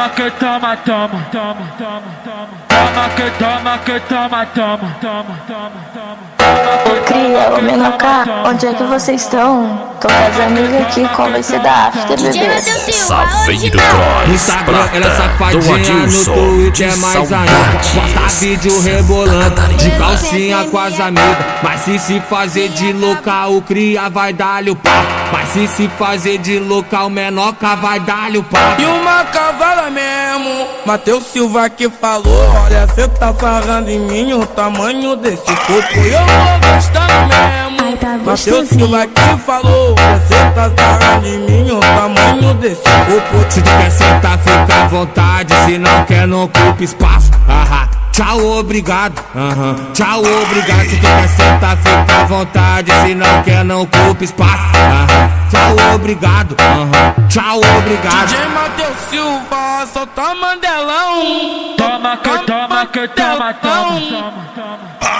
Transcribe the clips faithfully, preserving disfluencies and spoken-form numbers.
Toma que toma, toma, toma, toma, toma. Toma que toma, que toma, toma, toma, toma, toma. Ô cria, ô Menoká, onde é que vocês estão? Tô com as amigas aqui, qual vai ser da after, bebê? Saveiro Cross, no Instagram ela é safadinha, no Twitter é mais ainda. Posta vídeo rebolando, de calcinha com as amigas. Mas se se fazer de louca, o cria vai dar-lhe o pau. Mas se se fazer de louca, o Menoká vai dar-lhe o pau. E uma cavala mesmo, Matheus Silva que falou: olha, cê tá falando em mim, o tamanho desse corpo eu tô gostando mesmo. Matheus Silva que falou: você tá falando em mim, o tamanho desse corpo. Se tu quer sentar, fica à vontade, se não quer, não ocupa espaço. Aham. Tchau, obrigado, uhum. Tchau, obrigado. Se tu quer sentar, fica à vontade, se não quer, não ocupa espaço. Uhum. Tchau, obrigado, uhum. Tchau, obrigado. D J Matheus Silva, solta Mandelão. Toma que toma, que toma, toma, toma, toma.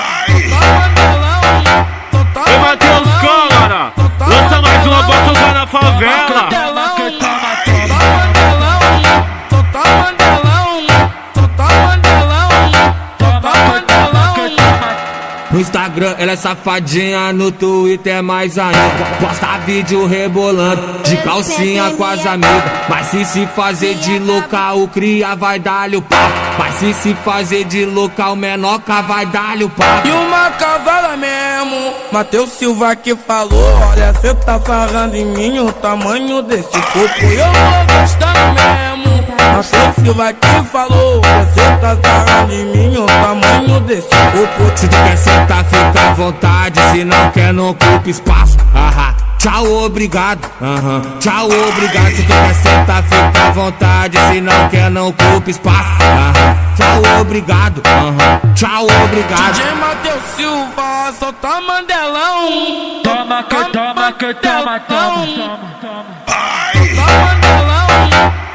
Ei, Matheus, câmara, lança mais uma pra tocar na favela. Toma que toma, toma. No Instagram ela é safadinha, no Twitter é mais ainda. Posta vídeo rebolando, de calcinha com as amigas. Mas se se fazer de louca, o cria vai dar-lhe o pau. Mas se se fazer de louca, o Menoká vai dar-lhe o pau. E uma cavala mesmo, Matheus Silva que falou: olha, cê tá falando em mim, o tamanho desse corpo eu tô gostando mesmo. Matheus Silva que falou: você tá falando em mim, o tamanho desse corpo. Se tu quer sentar, fica à vontade, se não quer, não ocupa espaço. Aham. Tchau, obrigado, uhum. Tchau, obrigado. Se tu quer sentar, fica à vontade, se não quer, não ocupa espaço. Uhum. Tchau, obrigado, uhum. Tchau, obrigado. D J Matheus Silva, solta Mandelão. Toma que toma, que toma, toma, toma, toma. Solta Mandelão.